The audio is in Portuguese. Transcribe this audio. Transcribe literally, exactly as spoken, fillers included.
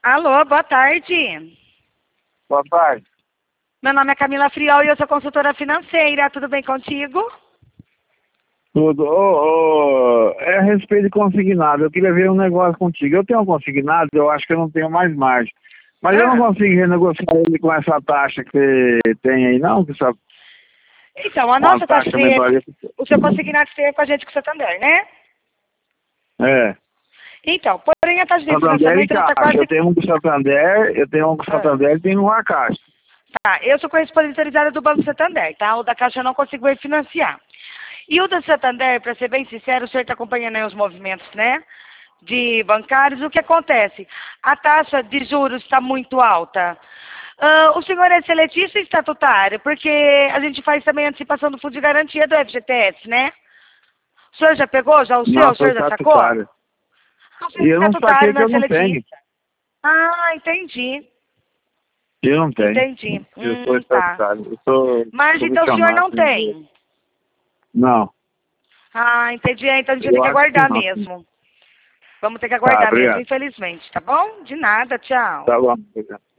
Alô, boa tarde. Boa tarde. Meu nome é Camila Friol e eu sou consultora financeira. Tudo bem contigo? Tudo. Ô, ô, é a respeito de consignado. Eu queria ver um negócio contigo. Eu tenho um consignado, eu acho que eu não tenho mais margem. Mas Ah. eu não consigo renegociar ele com essa taxa que você tem aí, não? Que só Então, a uma nossa taxa taxa de... menor. O seu consignado é com a gente com o Santander, né? É. Então, porém a taxa de Santander e financiamento ela tá Caixa. quase... Eu tenho um do Santander, eu tenho um do Ah. Santander e tenho um da Caixa. Tá, eu sou corresponsabilizada do Banco Santander, tá? O da Caixa eu não consigo refinanciar. E o da Santander, para ser bem sincero, o senhor está acompanhando aí os movimentos, né? De bancários, o que acontece? A taxa de juros está muito alta. Ah, o senhor é seletista ou estatutário? Porque a gente faz também antecipação do fundo de garantia do F G T S, né? O senhor já pegou? Já o seu? Não, O sou senhor já sacou? estatutário. Não, o senhor E é eu não saquei estatutário, que não é eu não tenho. seletista. Ah, entendi. Eu não tenho. Entendi. Eu sou Hum, tá. estatutário. Eu sou Mas então o senhor comissionado. não tem? Não. Ah, entendi. Então a gente vai ter Eu que acho que aguardar não. mesmo. Vamos ter que Tá, aguardar mesmo, obrigado. infelizmente, tá bom? De nada, tchau. Tá bom, obrigado.